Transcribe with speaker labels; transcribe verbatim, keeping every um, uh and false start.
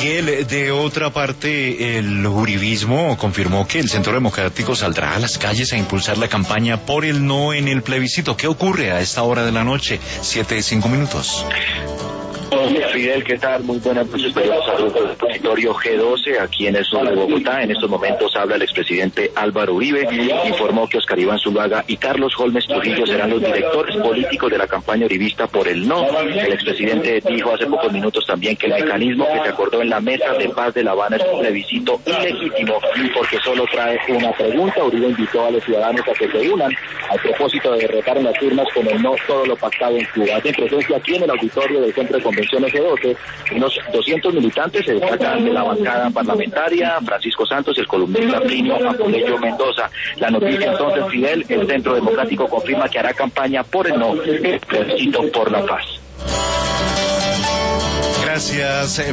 Speaker 1: Miguel, de otra parte, el uribismo confirmó que el Centro Democrático saldrá a las calles a impulsar la campaña por el no en el plebiscito. ¿Qué ocurre a esta hora de la noche? Siete y cinco minutos.
Speaker 2: Hola Fidel, ¿qué tal? Muy buenas noches. Saludos al territorio G doce aquí en el sur de Bogotá. En estos momentos habla el expresidente Álvaro Uribe. Informó que Oscar Iván Zuluaga y Carlos Holmes Trujillo serán los directores políticos de la campaña uribista por el no. El expresidente dijo hace pocos minutos también que el mecanismo que se acordó en la mesa de paz de La Habana es un plebiscito ilegítimo porque solo trae una pregunta. Uribe invitó a los ciudadanos a que se unan al propósito de derrotar en las urnas con el no todo lo pactado en Cuba. En presencia aquí en el auditorio del Centro de Convenciones G doce, unos doscientos militantes se destacan de la bancada parlamentaria, Francisco Santos y el columnista Plinio Apuleyo Mendoza. La noticia entonces, Fidel, el Centro Democrático confirma que hará campaña por el no, el plebiscito por la paz.
Speaker 1: Gracias.